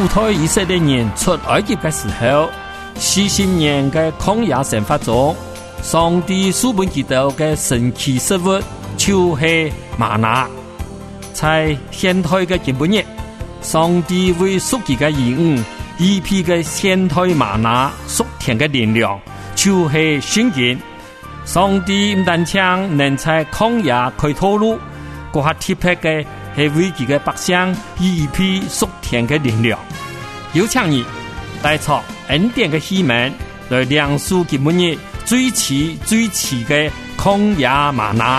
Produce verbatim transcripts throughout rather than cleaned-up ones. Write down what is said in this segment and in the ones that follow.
主推以色列人出埃及的时候，四十年的曠野生活中，上帝赐本基督的神奇食物就是玛拿。在现代的今日，上帝为属己的兒女預備嘅現代瑪拿屬天嘅力量，就是聖經。上帝唔單止能在曠野開道路，嗰下特別嘅係為佢嘅百姓預備屬天嘅力量。有請你帶出恩典嘅希望，來亮出今日最遲最遲嘅曠野瑪拿。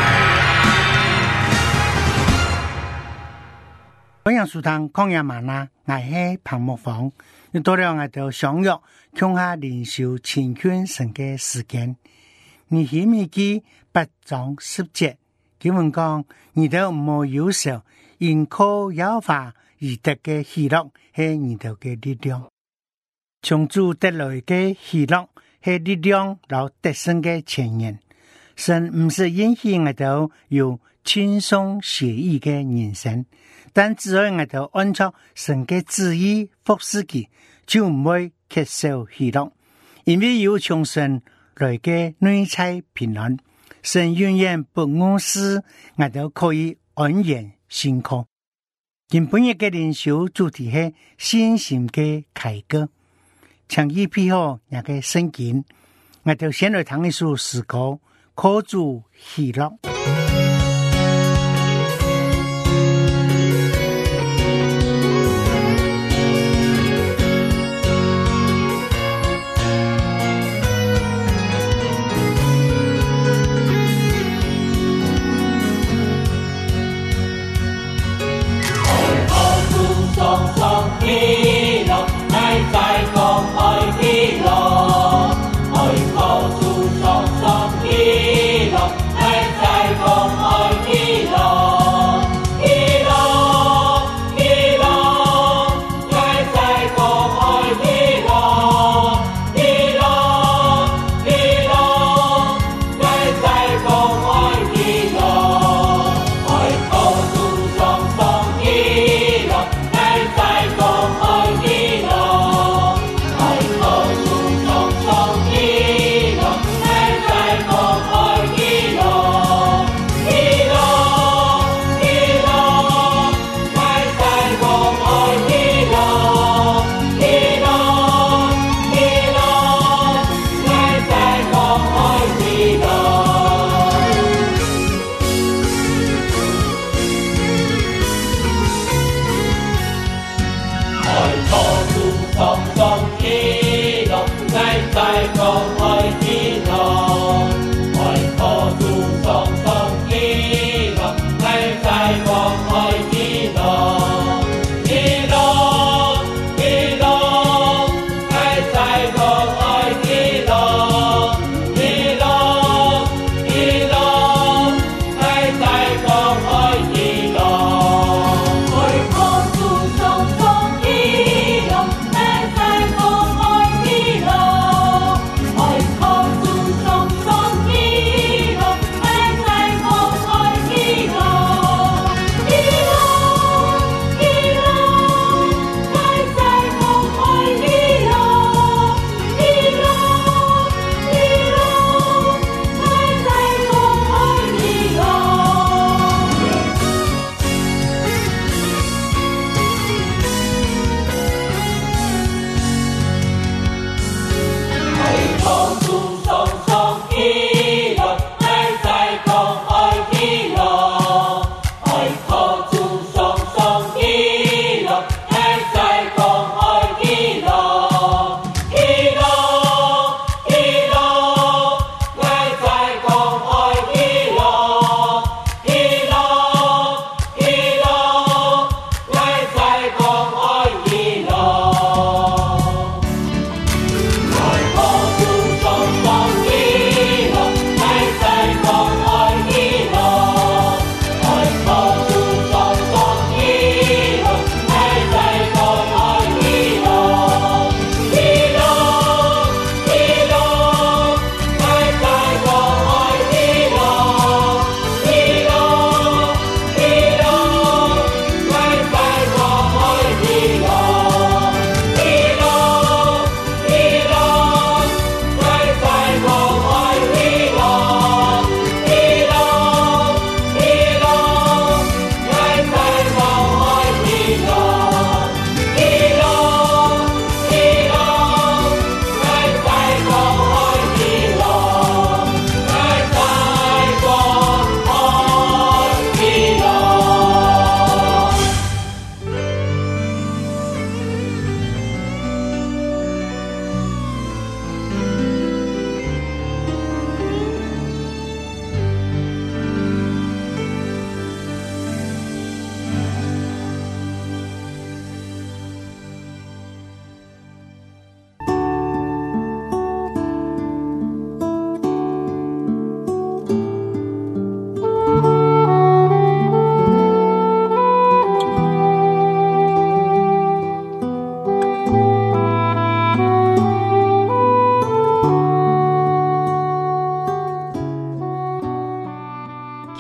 本樣書堂曠野瑪拿，我係彭木房。又到了我哋相約共下靈修乾坤神嘅時間。你希未記八章十節，經文講，你哋唔好憂愁，因靠耶和華而得嘅喜樂係你哋嘅力量。從主得來嘅喜樂係力量，然後得勝嘅前言。神唔是允許我哋有輕鬆寫意嘅人生，但只要我哋按照神嘅旨意服侍佢，就唔會缺少喜樂，因為有從神來嘅內在平安。神永遠不誤事，我哋可以安然信靠。今本日嘅靈修主題係信心嘅開歌，請意配合那個聖經，我哋先來聽一首詩歌，靠主喜樂。 愛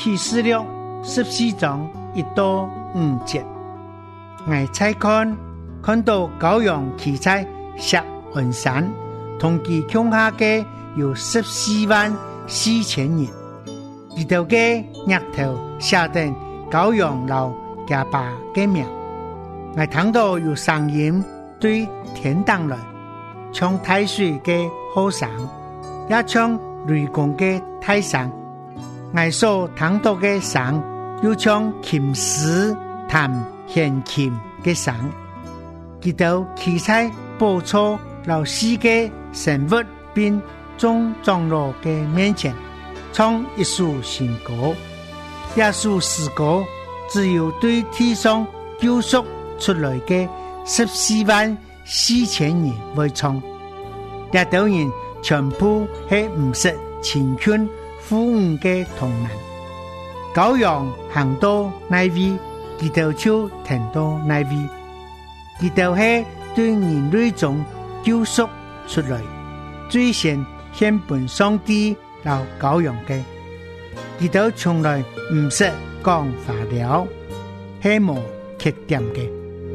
启示录十四章一到五节，我再看看到羔羊騎在錫安山，同其腳下嘅有十四萬四千人，伊頭嘅額頭寫定羔羊老家爸嘅名。我聽到有聲音對天堂來，唱大水嘅和聲，也唱雷公嘅大聲。我所聽到嘅聲，又唱琴師彈弦琴嘅聲。佢到騎在寶座老四嘅神物並眾長老嘅面前，唱一首新歌。這首詩歌只有對地上救贖出來嘅十四萬四千人會唱。這等人全部係唔識前圈富裕嘅童男，羔羊行到那位，佢就就停到那位，佢就係對人類中救贖出來，最先獻本上帝老羔羊嘅，佢就從來唔識講話了，係無缺點嘅。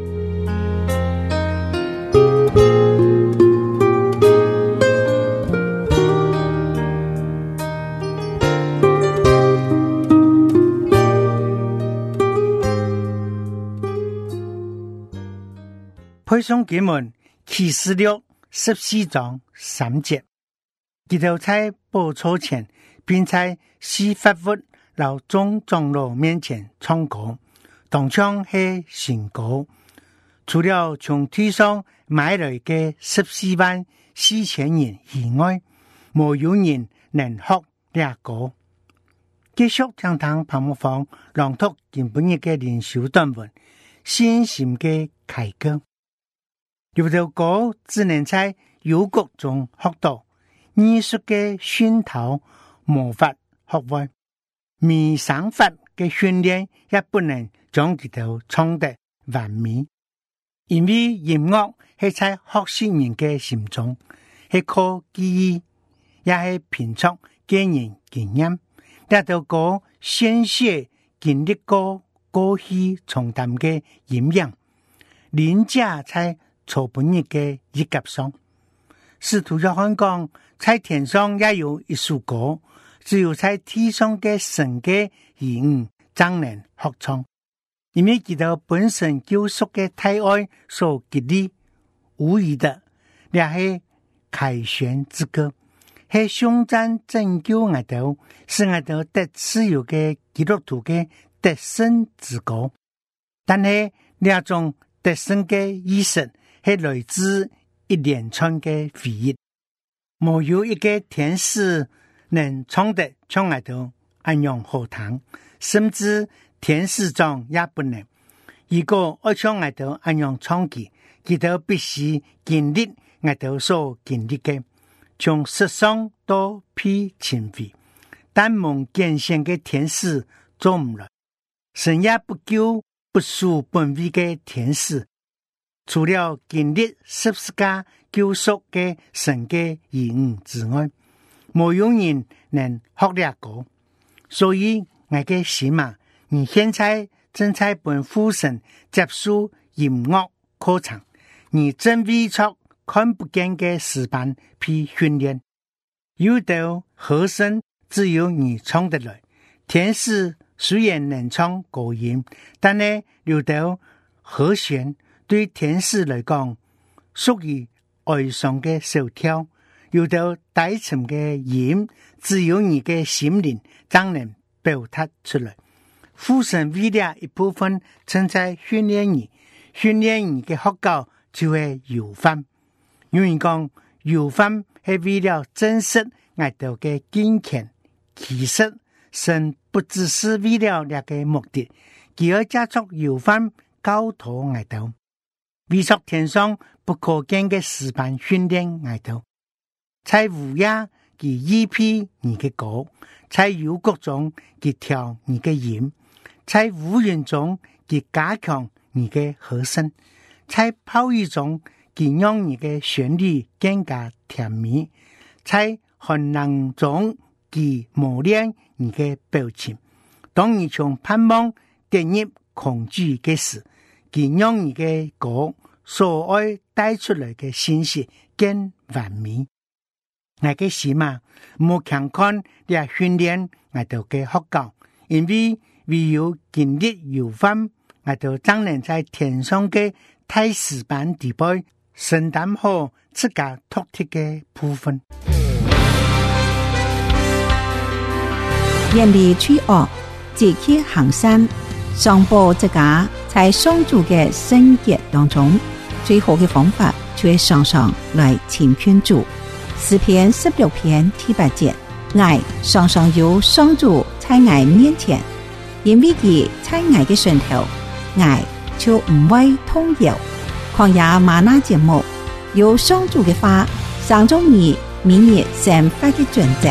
配送經文啟示錄十四章三節，佢就在寶座前，並在司法活老眾長老面前唱歌，當唱係新歌。除了從地上買來嘅十四萬四千人以外，沒有人能學這歌。繼續將堂泡沫房朗讀今本日嘅靈修短文，信心嘅開歌。有條歌只能在幽谷中學到，藝術嘅熏陶無法學會，迷想法嘅訓練也不能將佢條唱得完美。因為音樂係在學習人嘅心中，係靠記憶，也係憑着個人經驗。這條歌宣泄經歷過過去重擔嘅陰影，連加在草本日嘅一級上，使徒約翰講，在天上也有一首歌，只有在地上嘅神嘅兒女才能合唱，因為佢哋本身救贖嘅大愛所激勵，無疑的，也係凱旋之歌，係頌讚拯救我哋，使我哋得自由嘅基督徒嘅得勝之歌。但係呢種得勝嘅意識，係來自一連串嘅回憶，沒有一個天使能唱得像我哋安樣好聽，甚至天使長也不能。如果我像我哋安樣唱起，佢哋必須經歷我哋所經歷嘅，從失喪到被稱為，但蒙揀選嘅天使做唔來，神也不救不屬本位嘅天使。除了經歷十字架救贖嘅神嘅兒女之外，沒有人能學了歌。所以我嘅心啊，你現在正在本父神接受音樂課程，你正為出看不見嘅詩班被訓練。有道和聲只有你唱得來，天使雖然能唱高音，但係有道和弦對天使來講，屬於哀傷嘅小調，有到低沉嘅音，只有你嘅心靈才能表達出來。父神為了一部分正在訓練你，訓練你嘅學校就係遊翻。有人講遊翻係為了證實愛到嘅金錢，其實神不只是為了那個目的，佢要加速遊翻教導愛到。為屬天上不可見嘅詩班訓練愛到，在烏鴉佢依披你嘅歌，在幽谷中佢調你嘅音，在烏雲中佢加強你嘅和聲，在泡雨中佢讓你嘅旋律更加甜美，在寒冷中佢磨練你嘅表情， 當你從盼望跌入恐懼嘅時，佢讓你嘅歌所愛帶出來嘅信息更完美。我嘅心嘛，冇強看你訓練我哋嘅學教，因為唯有經歷有份，我哋才能在天上嘅大使班地位承擔好自家獨特嘅部分。 遠離罪惡，積極行善，上報自家在上主嘅聖潔當中，最好嘅方法就係常常來親近主。詩篇十六篇第八節，愛常常有上主在愛面前，因為佢在愛嘅上頭，愛就唔會動搖。曠野嗎哪節目有上主嘅話，上中你明日生活嘅準則。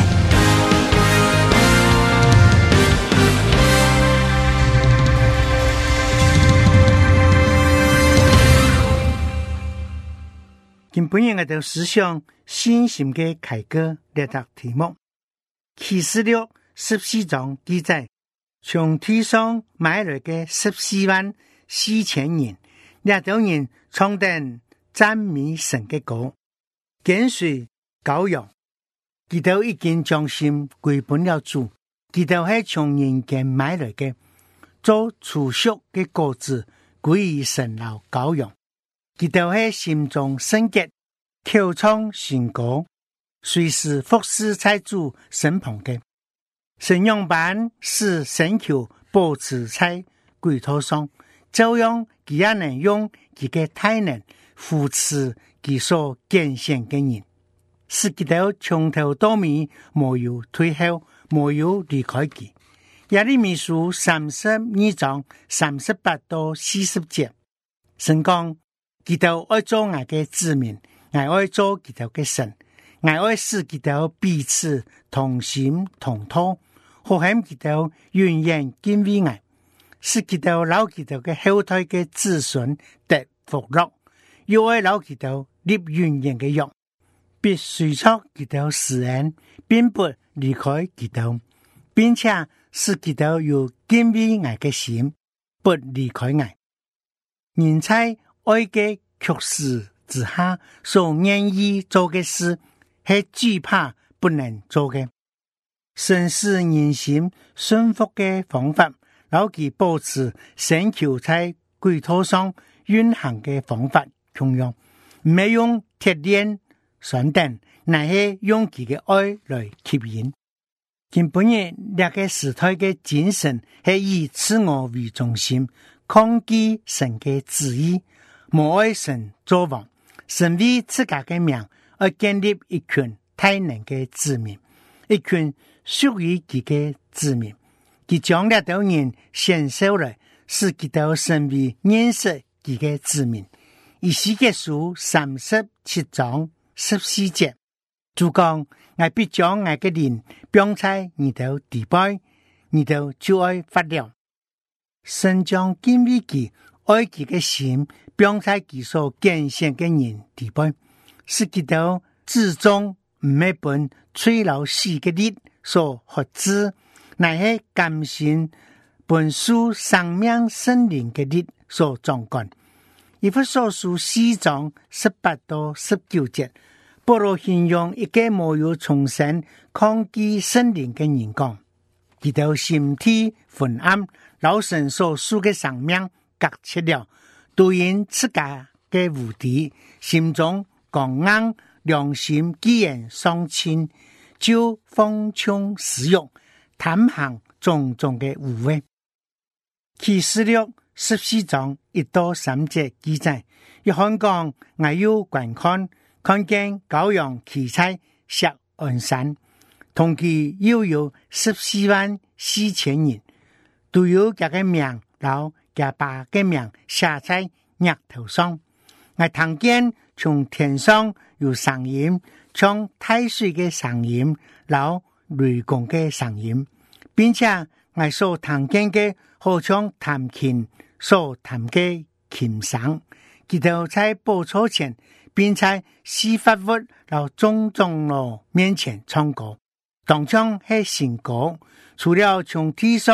今本日我哋思想信心嘅改革列答題目，啟示錄十四章記載，從天上買來嘅十四萬四千人，列到人唱定讚美神嘅歌，跟隨羔羊，佢哋已經將心歸本了主，佢哋係從人間買來嘅，做儲蓄嘅果子歸於神老羔羊。佢哋係心中聖潔，口唱信歌，隨時服侍在主身旁嘅。神用板使神球保持在櫃頭上，照樣佢也能用佢嘅大能扶持佢所揀選嘅人，使佢哋從頭到尾沒有退後，沒有離開佢。耶利米書三十二章三十八到四十節，神講，佢哋愛做我嘅子民，我愛做佢哋嘅神，我愛使佢哋彼此同心同禱，好喊佢哋永遠敬畏我，使佢哋留佢哋嘅後代嘅子孫得福樂，又愛留佢哋立永遠嘅約，必隨從佢哋施恩，並不離開佢哋，並且使佢哋有敬畏我嘅心，不離開我。人在愛嘅確實之下所願意做嘅事，係懼怕不能做嘅。神使人心順服嘅方法，留其保持神球在櫃頭上運行嘅方法同樣，唔係用鐵鏈拴定，乃係用佢嘅愛來吸引。今本日呢個時代嘅精神係以自我為中心，抗拒神嘅旨意，無愛神作王。神為自家嘅名而建立一群大能嘅子民，一群屬於佢嘅子民。佢將呢啲人選收來，使佢哋成為認識佢嘅子民。以西結書三十七章十四節，主講：我必將我嘅靈放在你哋地背，你哋就愛發了。神將敬畏佢、愛佢嘅心放在佢所揀選嘅人地背，使佢哋至終唔係本吹老死嘅力所學知，乃係甘心本書生命聖靈嘅力所掌管。以弗所書四章十八到十九節，保羅形容一個沒有重生抗拒聖靈嘅人講，佢哋心體昏暗，老神所屬嘅生命隔切了，都因自家嘅無底，心中剛硬，良心既然喪親，就放縱私欲，貪行種種嘅污穢。啟示錄十四章一到三節記載，約翰講，我有觀看，看見羔羊騎在錫安山，同佢又有十四萬四千人，都有佢嘅名，然後佢把嘅名寫在額頭上。我聽見從天上有聲音，像大水嘅聲音，然後雷公嘅聲音，並且我所聽見嘅好像彈琴所彈嘅琴聲，佢哋在寶座前，並在司法屋和眾長老面前唱歌，當唱係新歌。除了從地上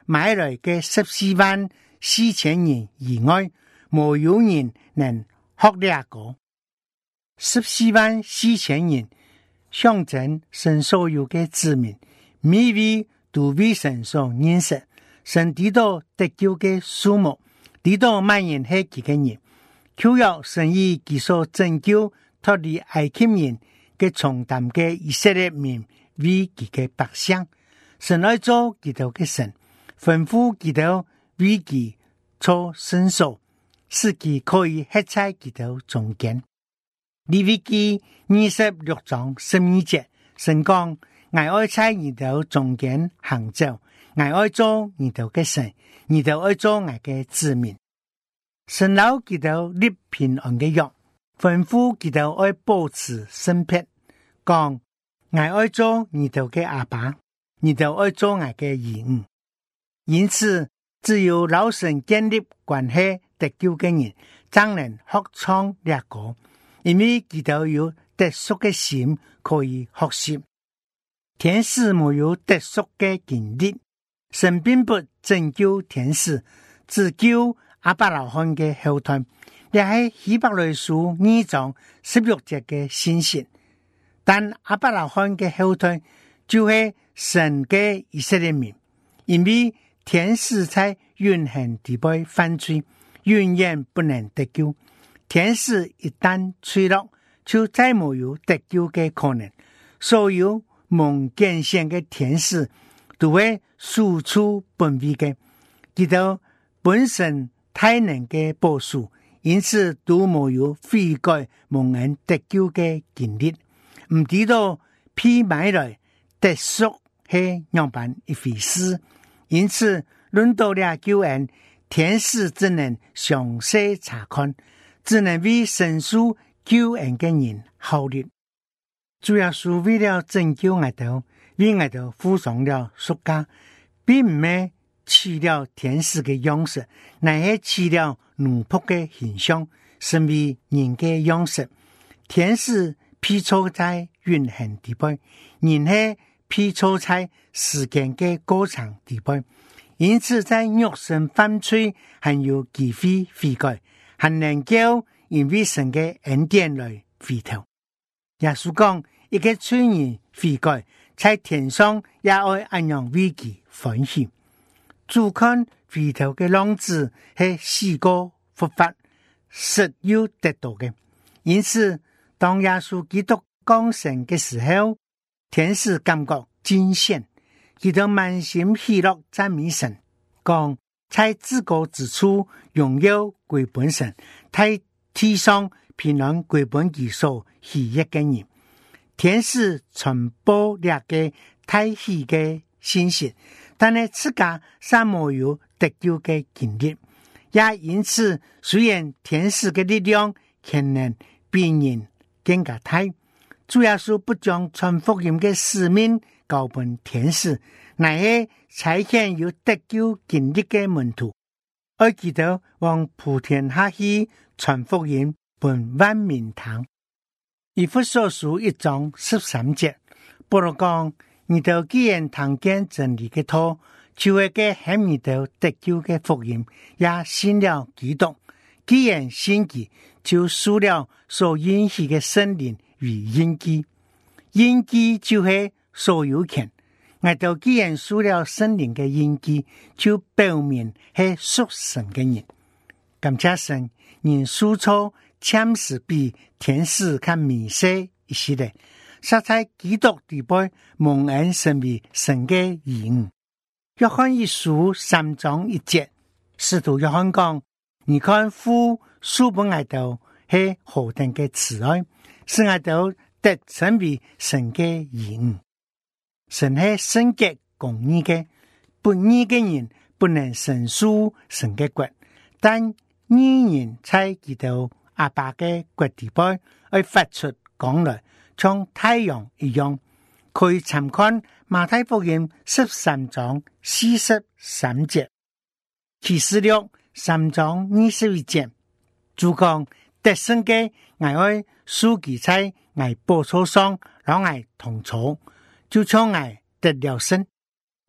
買來嘅十四萬四千人以外，無有人能學了個。十四萬四千人象徵神所有嘅子民，每位都為神所認識，神知道得救嘅數目，知道萬人係幾個人，求要神以佢所拯救脫離埃及人嘅重擔嘅以色列民為佢嘅百姓，神來做佢哋嘅神，吩咐佢哋為佢做伸手，使佢可以喺在佢哋中間。利未記二十六章十二節，神講：我愛在你哋中間行走，我愛做你哋嘅神，你哋愛做我嘅子民。神留佢哋立平安嘅約，吩咐佢哋愛保持聖潔，講：我愛做你哋嘅阿爸，你哋愛做我嘅兒女。因此，只有老神建立關係得救嘅人，才能學唱列歌，因為佢哋有特殊嘅心可以學習。天使沒有特殊嘅經歷，神並不拯救天使，只救亞伯拉罕嘅後裔。也係希伯來書二章十六節嘅信息。但亞伯拉罕嘅後裔就係神嘅以色列民，因為天使在永恆地位犯罪，永遠不能得救。天使一旦墜落，就再沒有得救嘅可能。所有蒙揀選嘅天使都會輸出本位嘅，佢哋本身太能嘅保守，因此都沒有悔改蒙恩得救嘅經歷。唔知道批買來特殊係樣辦一回事，因此論到了救恩，天使只能詳細查看，只能為神屬救恩嘅人效力。主要是為了拯救我哋，為我哋付上了贖價，並唔係取了天使嘅樣式，乃係取了奴僕嘅形象，成為人嘅樣式。天使披錯在永恆地位，人係披錯在時間嘅過長地位，因此在肉身犯罪還有機會悔改，還能夠因為神嘅恩典來回頭。耶穌講，一個罪人悔改，在天上也愛按樣為其歡喜。主看回頭嘅浪子係死過復活，實有得到嘅。因此，當耶穌基督降生嘅時候，天使感覺驚險，佢哋滿心喜樂讚美神，講在至高之處榮耀歸本神，在地上平安歸本佢所喜悅嘅人。天使傳播兩個太喜嘅信息，但係自家尚沒有得救嘅經歷，也因此雖然天使嘅力量可能比人更加大，主要是不將傳福音嘅使命交俾天使，乃係差遣有得救經歷嘅門徒，而佢哋往普天下去傳福音本萬民堂。以弗所書一章十三節，保羅講：你哋既然聽見真理嘅道，就會嘅喺你哋得救嘅福音，也信了基督。既然信佢，就受了所應許嘅聖靈與印記。印記就係所有權。我哋既然受了聖靈嘅印記，就表明係屬神嘅人。感謝神，人屬錯참是比天使看米色一些的，實在基督地位蒙恩成為神嘅兒女。約翰一書三章一節，使徒約翰講：你看父賜俾我哋係何等嘅慈愛，使我哋得成為神嘅兒女。神係聖潔公義嘅，不義嘅人不能承受神嘅國，但義人在基督阿爸嘅國地位而發出光來，像太陽一樣。可以參看馬太福音十三章四十三節，啟示錄三章二十一節，主講得勝嘅我愛書記在我寶座上，讓我同坐，就像我得了勝。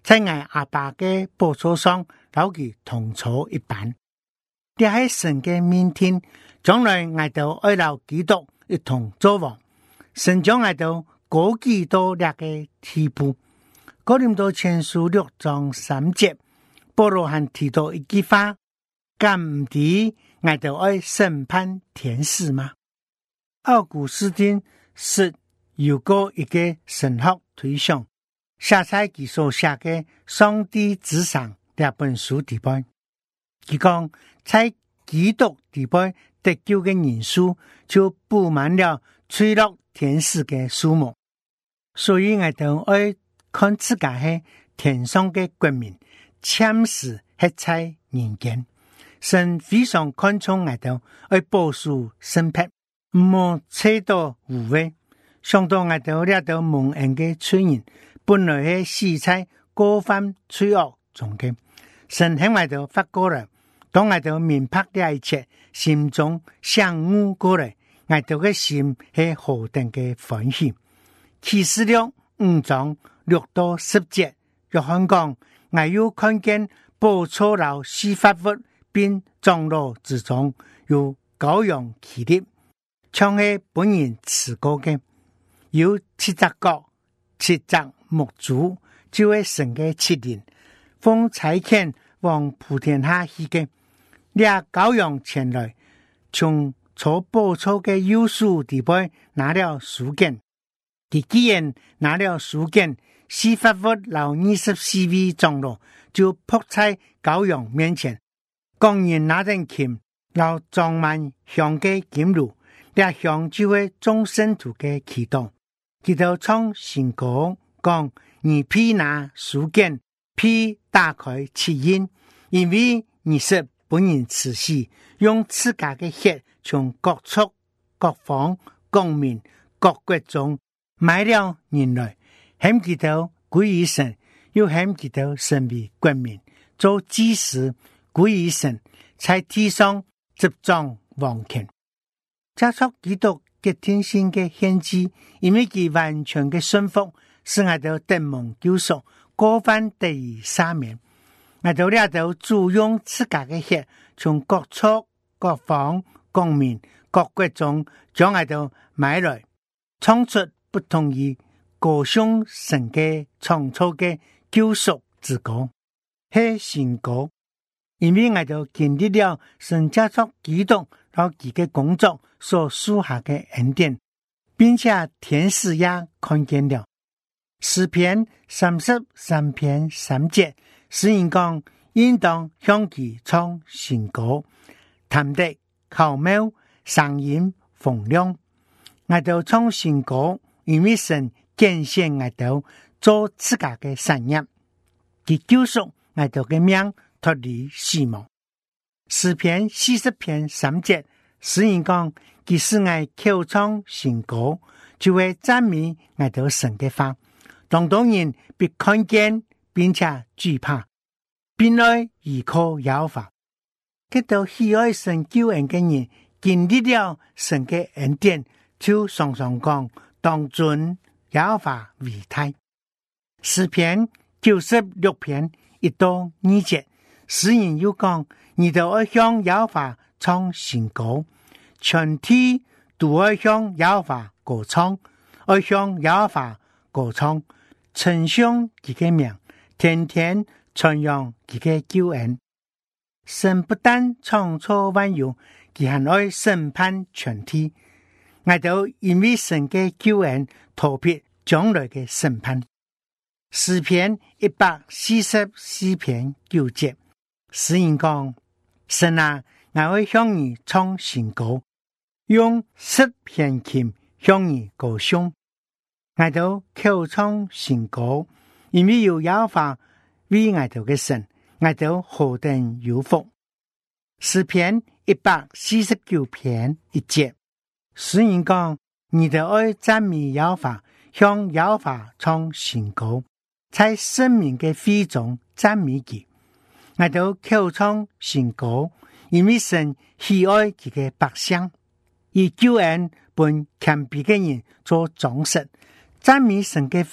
在我阿爸嘅寶座上，留佢同坐一班。這係神嘅命定，將來我哋愛留基督一同作王。神將我哋高舉到呢個地步。哥林多前書六章三節，保羅還提到一句話：敢唔知我哋愛審判天使嗎？奧古斯丁是有過一個神學推想，寫在佢所寫嘅《上帝之上》這本書底背。佢講在基督底背得救嘅人數就布滿了墜落天使嘅數目，所以我哋愛看自家係天上嘅國民，참視一切人間。神非常看重我哋愛保守聖潔，唔好扯到污穢。想到我哋呢度蒙恩嘅罪人，本來係死在過犯罪惡中嘅，神喺我哋發過來，當我哋明白呢一切，心中醒悟過來，我哋嘅心係何等嘅歡喜。啟示錄五章六到十節，約翰講，我又看見寶座和司法物並長老之中有羔羊起立，像係本人持過嘅，有七隻角、七隻木柱，就係神嘅七靈，奉差遣往普天下去嘅。呢羔羊前來，從坐寶座嘅右手地背拿了書卷，佢既然拿了書卷，司法物老二十四位長老就仆在羔羊面前，講人拿定琴，老裝滿香嘅金爐，呢香就係眾聖徒嘅祈禱。佢就唱新歌，講你必拿書卷，必打開七印，因為你是本人慈禧，用自家嘅血從各族、各方、各民、各國中買了人來，喊佢哋歸於神，又喊佢哋成為國民，做祭司歸於神，在地上執掌王權。加速基督嘅天性嘅獻祭，因為佢完全嘅順服，使我哋得蒙救贖，過犯得以赦免。我哋呢度主用自家嘅血，從各族、各方、各民、各國中將我哋買來，創出不同於歌頌神嘅創造嘅救贖之歌，係新歌。因為我哋經歷了神加速基督和佢嘅工作所屬下嘅恩典，並且天使也看見了。詩篇三十三篇三節，詩人講應當向佢唱新歌，彈得巧妙，聲音洪亮。我哋唱新歌，因為神揀選我哋做自家嘅產業，佢救贖我哋嘅命脫離死亡。詩篇四十篇三節，詩人講佢使我口唱新歌，就會讚美我哋神嘅話。當當人被看見並且懼怕，並來依靠耶和華。佢到喜愛神救恩嘅人，經歷了神嘅恩典，就常常講當尊耶和華為大。詩篇九十六篇一到二節，詩人又講：你都愛向耶和華唱新歌，全體都愛向耶和華歌唱，愛向耶和華歌唱。稱頌佢嘅名，天天傳揚佢嘅救恩。神不但創造萬有，佢還愛審判全體。我哋因為神嘅救恩，逃避將來嘅審判。詩篇一百四十四篇九節，詩人講：神啊，我會向你唱新歌，用十弦琴向你歌頌。我哋口唱新歌，因為有耶和華為我哋嘅神，我哋何等有福。詩篇一百四十九篇一節，詩人講：你哋愛讚美耶和華，向耶和華唱新歌，在生命嘅會中讚美佢。我哋口唱新歌，因為神喜愛佢嘅百姓，以救恩本謙卑嘅人做裝飾。讚美神嘅話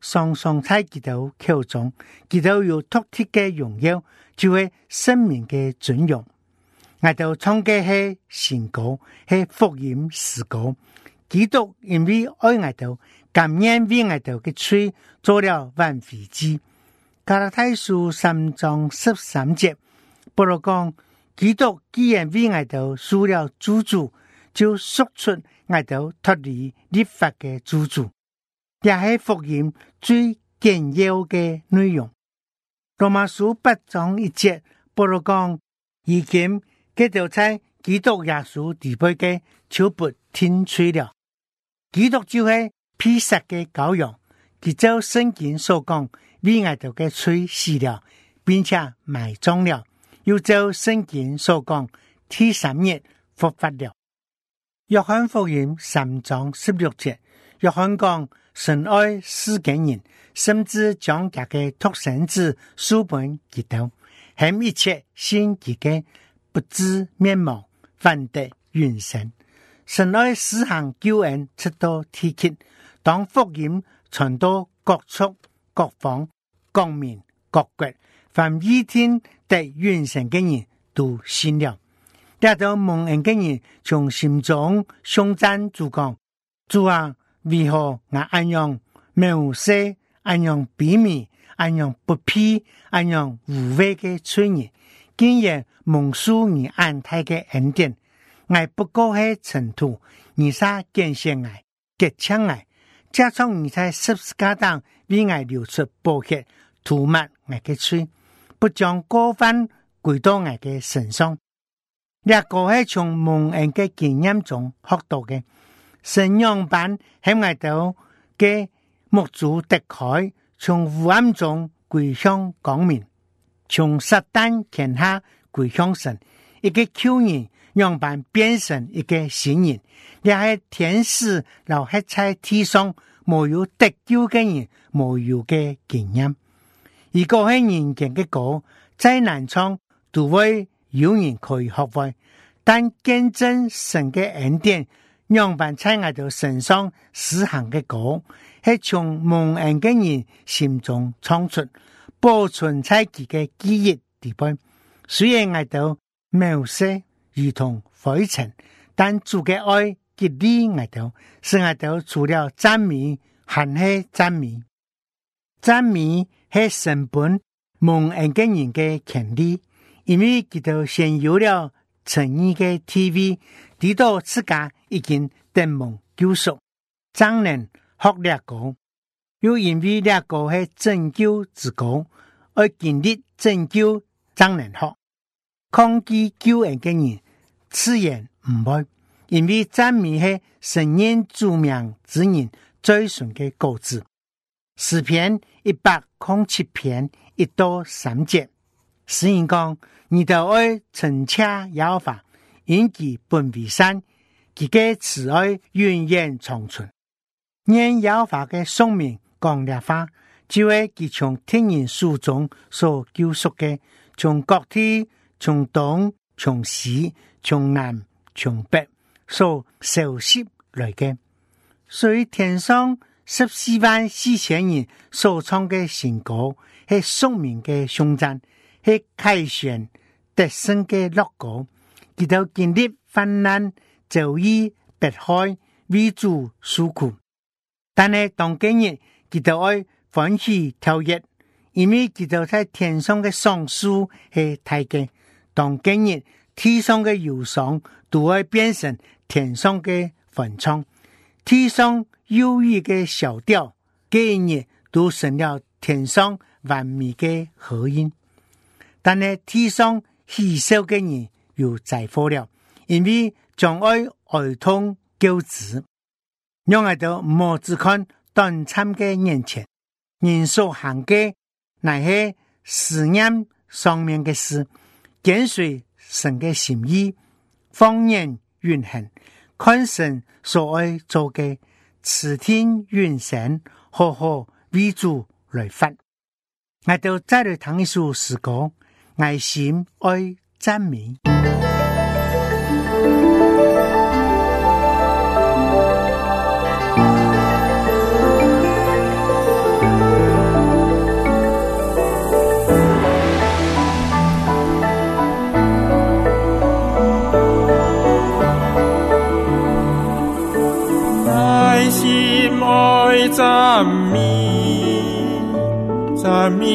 常常在基督口中，基督有獨特嘅榮耀，就係生命嘅尊榮。我哋唱嘅係信歌，係福音詩歌。基督因為愛我哋，甘願為我哋嘅罪做了挽回祭。加拉太書三章十三節，保羅講，基督既然為我哋受了咒詛，就贖出我哋脫離律法嘅咒詛。也係福音最簡要嘅內容。羅馬書八章一節，保羅講，如今佢就在基督耶穌地位嘅就不聽取了。基督就係披薩嘅羔羊，佢照聖經所講，為我哋嘅罪死了，並且埋葬了，又照聖經所講，第三日復活了。約翰福音三章十六節，約翰講，神愛世間人，甚至將佢嘅獨生子賜本基督，使一切信佢嘅不至滅亡，反得永生。神愛施行救恩，直到地極，當福音傳到各處、各方、各民、各國，凡一聽得永生嘅人都信了。得到蒙恩嘅人從心中頌讚主講，主啊，為何我安樣藐視，安樣卑微，安樣不配，安樣無畏嘅罪人，竟然蒙受你安泰嘅恩典，我不過係塵土，你撒見證我，結槍我，加上你在十字架上為我流出寶血，塗抹我嘅罪，不將過犯歸到我嘅身上。呢個係從蒙恩嘅經驗中學到嘅，神樣板喺我度嘅目珠敵開，從黑暗中歸向光明，從撒旦權下歸向神，一個舊人樣板變成一個新人，呢係天使留喺在地上沒有得救嘅人沒有嘅經驗。如果係人間嘅歌，再難唱都會有人可以學會，但見證神嘅恩典，樣板在我哋身上施行嘅歌，係從蒙恩嘅人心中唱出，保存在佢嘅記憶地位。雖然我哋渺小如同灰塵，但主嘅愛激勵我哋，使我哋除了讚美，還係讚美。讚美係神本蒙恩嘅人嘅權利。因為佢哋先有了誠意嘅 T V， 知道自家已經得蒙救贖，怎能學叻歌？又因為叻歌係拯救之歌，而經歷拯救怎能學？抗擊救恩嘅人自然唔會，因為讚美係神人主名之人最順嘅果子。詩篇一百零七篇一到三節。詩人講，你就愛稱謝耶和華，因其本為善，其嘅慈愛永遠長存。念耶和華嘅聖名講烈話，就係佢從天人書中所救贖嘅，從各地、從東、從西、從南、從北所收拾來嘅。所以天上十四萬四千人所唱嘅聖歌，係聖名嘅頌讚，係凱旋得勝嘅樂歌，佢哋經歷患難，遭遇迫害，為主受苦。但係當今日，佢哋愛歡喜跳躍，因為佢哋在天上嘅賞賜係大嘅。當今日，地上嘅憂傷都會變成天上嘅歡唱，地上憂鬱嘅小調，今日都成了天上完美嘅和音。但係地上稀少嘅人又在乎了，因為將愛哀痛救治，讓我哋唔只看短暫嘅眼前，人所行嘅乃係思念上面嘅事，跟隨神嘅心意，放眼永恆，看神所愛做嘅，此天永生，好好為主來發。我哋再來聽一首詩歌，愛心愛讚美。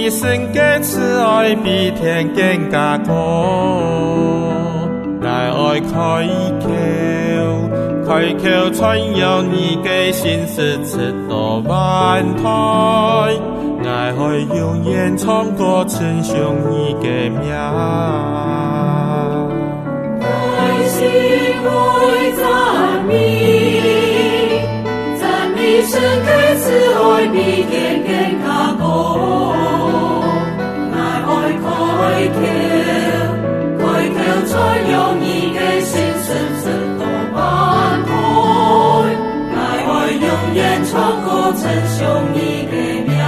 你神嘅慈愛比天更加高，來愛開口，開口傳揚你嘅心事直到萬代，愛愛永遠唱歌稱頌你嘅名， 愛心愛讚美，讚美神嘅慈愛比天更加高，愛愛開口，開口傳揚你嘅心事直到萬代，愛愛永遠唱歌稱頌你嘅名。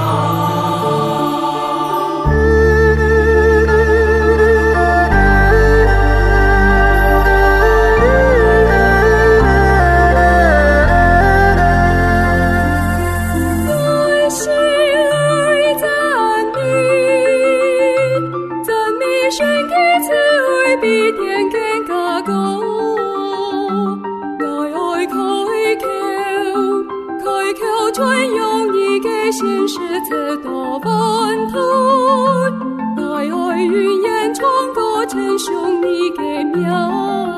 心事直到萬代，愛愛永遠唱歌稱頌你嘅名。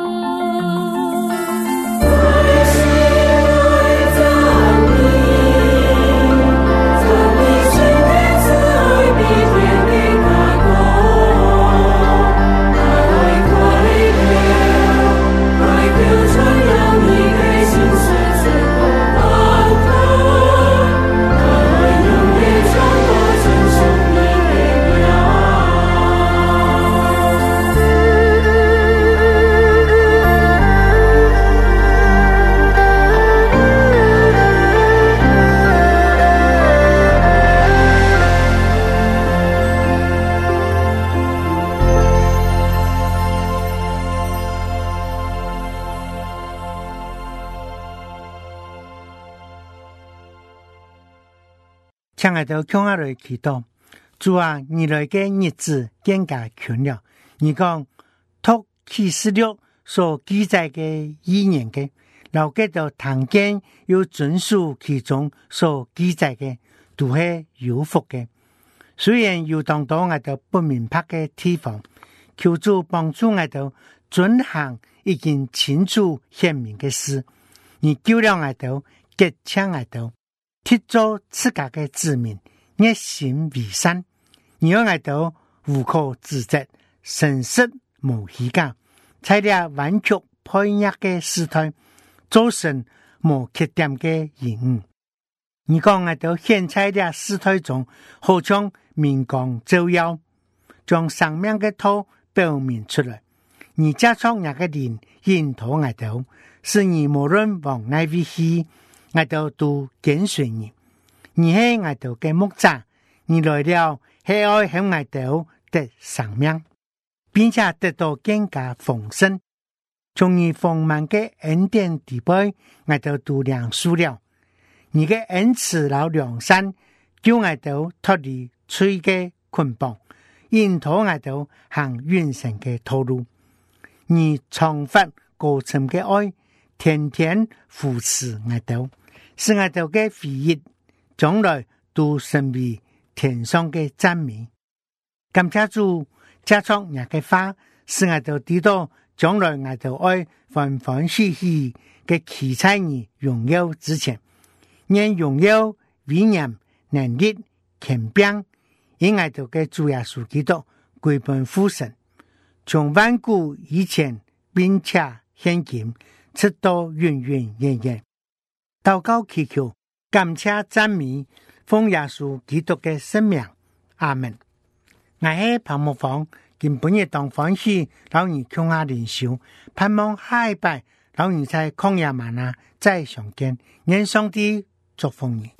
亲爱的乡下来祈祷，主啊，你来嘅日子更加近了。你讲托启示錄所記載嘅預言嘅，留給到堂間要遵守其中所記載嘅，都係有福嘅。雖然有當到我哋不明白嘅地方，求主幫助我哋遵行已經清楚顯明嘅事，你救了我哋，結請我哋。貼做自家嘅子民，熱心為善，你讓我哋無可指責，誠實無虛假，在了完全配合嘅時代，做成無缺點嘅人物。你講我哋現在的時代中，好像明光照耀，將生命嘅道表明出來。你加上那個人引導我哋，使你無論往哪邊去，我哋都跟隨你。你係我哋嘅牧者，你來了係愛向我哋得生命，並且得到更加豐盛。從你豐滿嘅恩典地位，我哋都領受了。你嘅恩慈老良善，叫我哋脫離罪嘅捆綁，引導我哋行永生嘅道路。你長發高深嘅愛，天天扶持我哋。使我哋嘅回憶將來都成為天上嘅讚美。感謝主加上日嘅花，使我哋知道將來我哋愛歡歡喜喜嘅期待你榮耀之前，願榮耀威嚴能力權柄，以我哋嘅主耶穌基督歸本父神，從萬古以前並且現今，直到永永遠遠。禱告祈求，感謝讚美，奉耶穌基督嘅聖名，阿門。我係彭木芳，今本日當歡喜，老人共下靈修，盼望下一拜，老人在曠野嗎哪再相見，願上帝祝福你。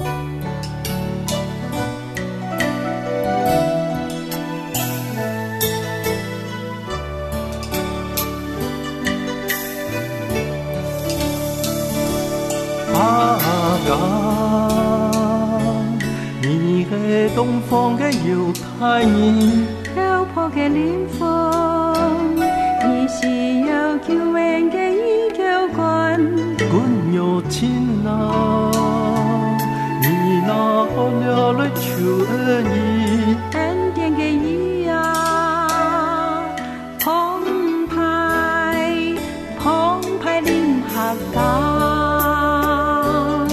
你係東方嘅猶太人， 漂泊嘅靈魂，你是有救恩嘅依靠關， 管有情啊，你那好了来求恩义， 恩典嘅意啊，澎湃澎湃臨合家，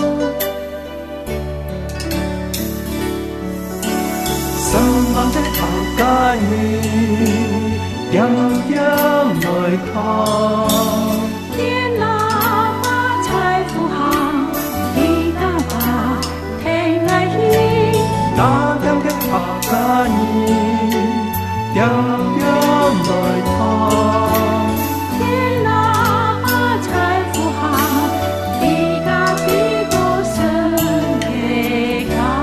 神萬的客家人，樣樣來看。那樣嘅客家人，樣樣來看。 天哪，財富下，地家比多神嘅家。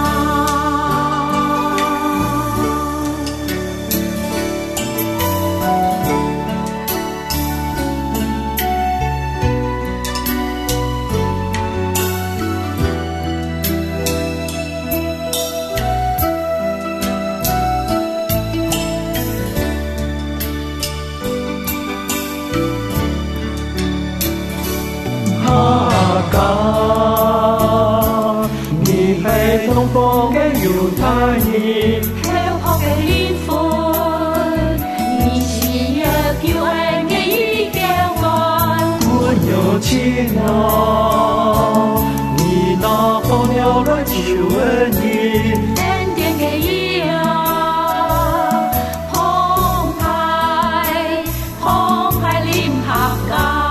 東方嘅猶太人， 香港嘅靈魂，你是有救恩嘅依靠岸。 我有情啊，你拿好了來求恩義， 恩典嘅意啊，澎湃澎湃臨合家。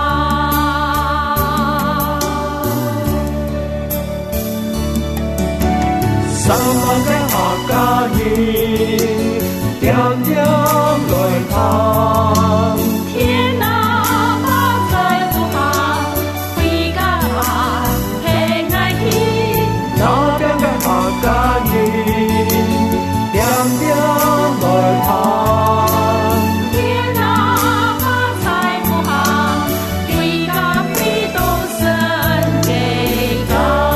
三萬嘅客家人，點點來看。 天哪，在福下，回家吧，平安喜。 那邊嘅客家人，點點來看。 天哪，在福下，回家回到神嘅家。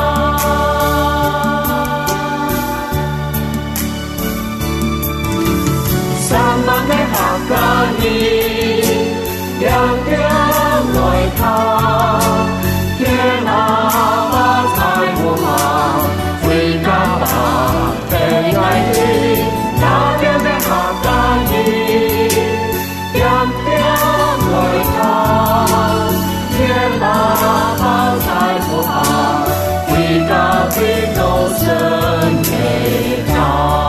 客家人，點點來看。天哪，在福下，回家吧，平安喜。那邊嘅客家人，點點來看。天哪，在福下，回家回到神嘅家。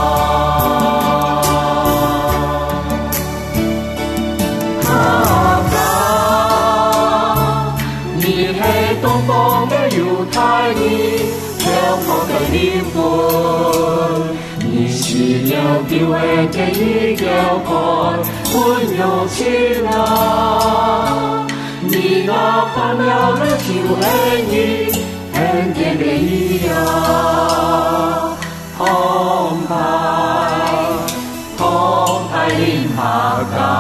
靈魂，你是有救恩嘅依靠岸，滿有情啊！你拿好了來求恩義，恩典嘅意啊，澎湃澎湃臨合家。